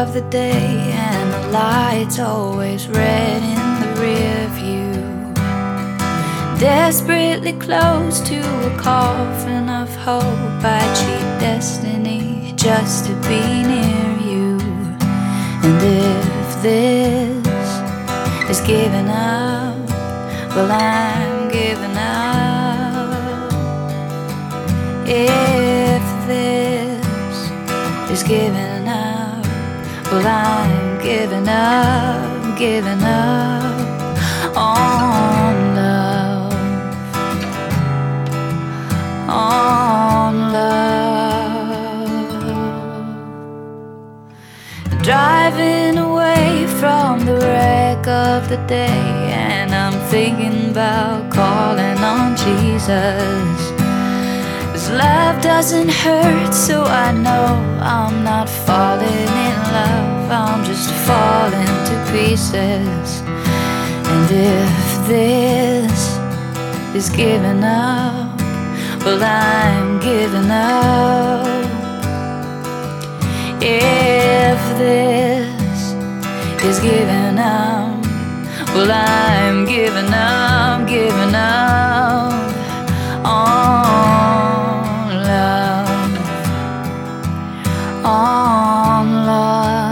of the day, and the light's always red in the rear view. Desperately close to a coffin of hope, I cheat destiny just to be near you. And if this is giving up, well, I'm giving up. If this is giving up, well, I'm giving up, giving up on love, on love. Driving away from the wreck of the day, and I'm thinking about calling on Jesus. 'Cause love doesn't hurt, so I know I'm not falling in love, I'm just falling to pieces. And if this is giving up, well, I'm giving up. If this is giving up, well, I'm giving up, giving up on love, on love.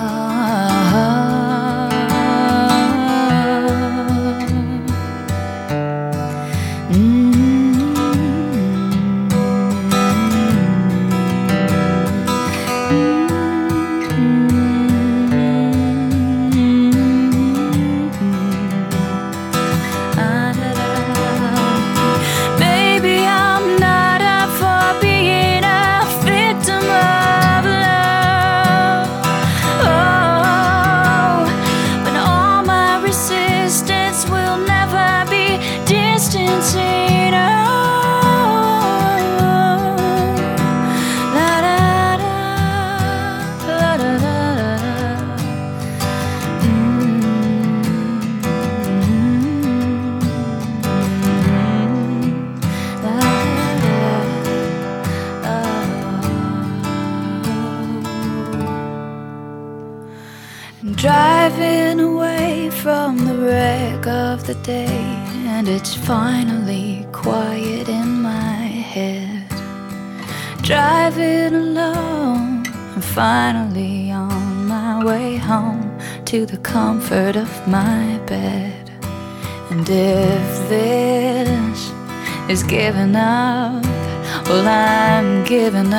Driving away from the wreck of the day, and it's finally quiet in my head. Driving alone, I'm finally on my way home to the comfort of my bed. And if this is giving up, well, I'm giving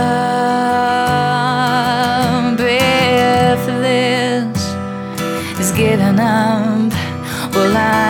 up. If this is giving up, well,